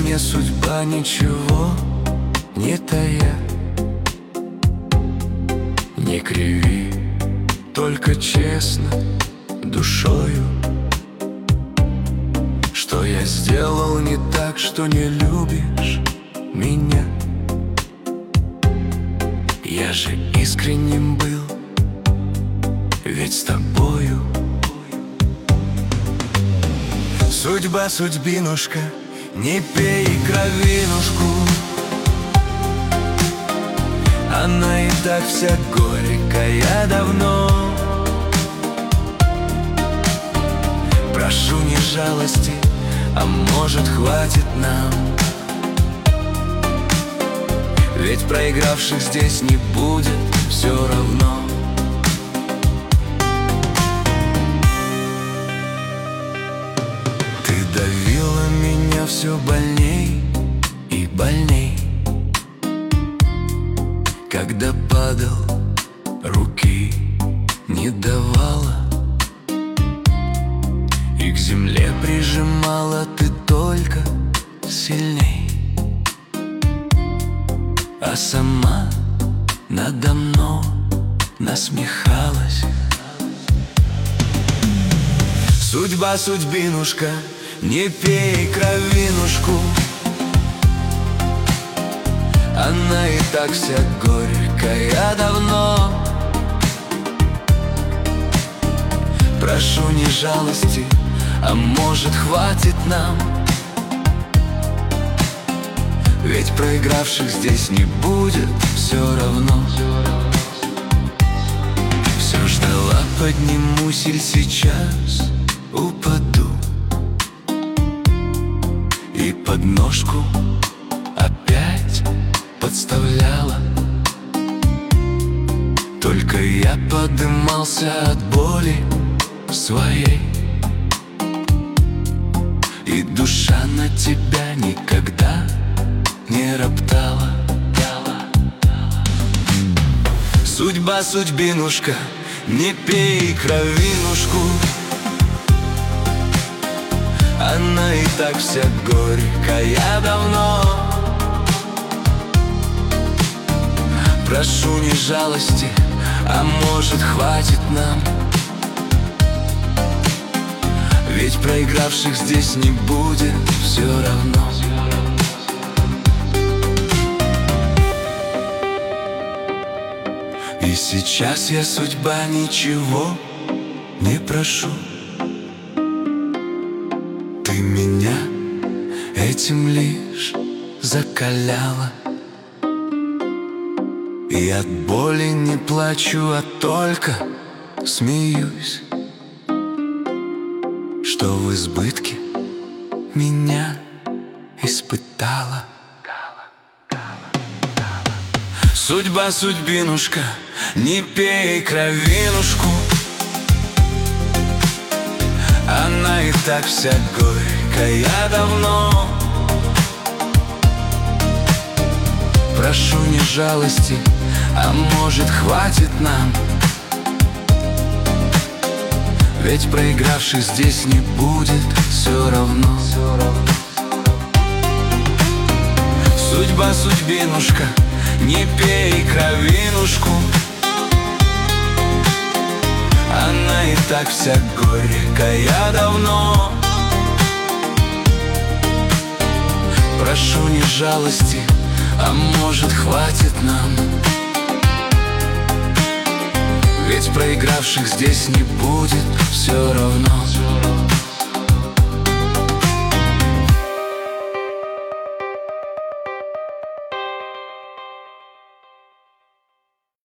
мне судьба ничего не тая. Не криви, только честно душою. Что я сделал не так, что не любишь меня? Я же искренним был, ведь с тобою. Судьба, судьбинушка, не пей кровинушку. Она и так вся горькая давно. Прошу не жалости, а может хватит нам. Ведь проигравших здесь не будет все равно. Ты давила меня все больней и больней. Когда падал, руки не давала, и к земле прижимала ты только сильней. А сама надо мной насмехалась. Судьба, судьбинушка, не пей кровинушку. Она и так вся горькая давно. Прошу не жалости, а может хватит нам. Ведь проигравших здесь не будет все равно. Все ждала, поднимусь или сейчас упаду. И подножку опять подставляла. Только я подымался от боли своей, и душа на тебя никогда не роптала. Судьба, судьбинушка, не пей кровинушку. Она и так вся горькая давно. Прошу не жалости, а может хватит нам. Ведь проигравших здесь не будет все равно. И сейчас я, судьба, ничего не прошу. Ты меня этим лишь закаляла. И от боли не плачу, а только смеюсь, что в избытке меня испытала. Судьба, судьбинушка, не пей кровинушку. Она и так вся горькая давно. Прошу не жалости, а может хватит нам. Ведь проигравших здесь не будет все равно. Судьба, судьбинушка, не пей кровинушку. Она и так вся горькая давно. Прошу не жалости, а может хватит нам. Ведь проигравших здесь не будет все равно.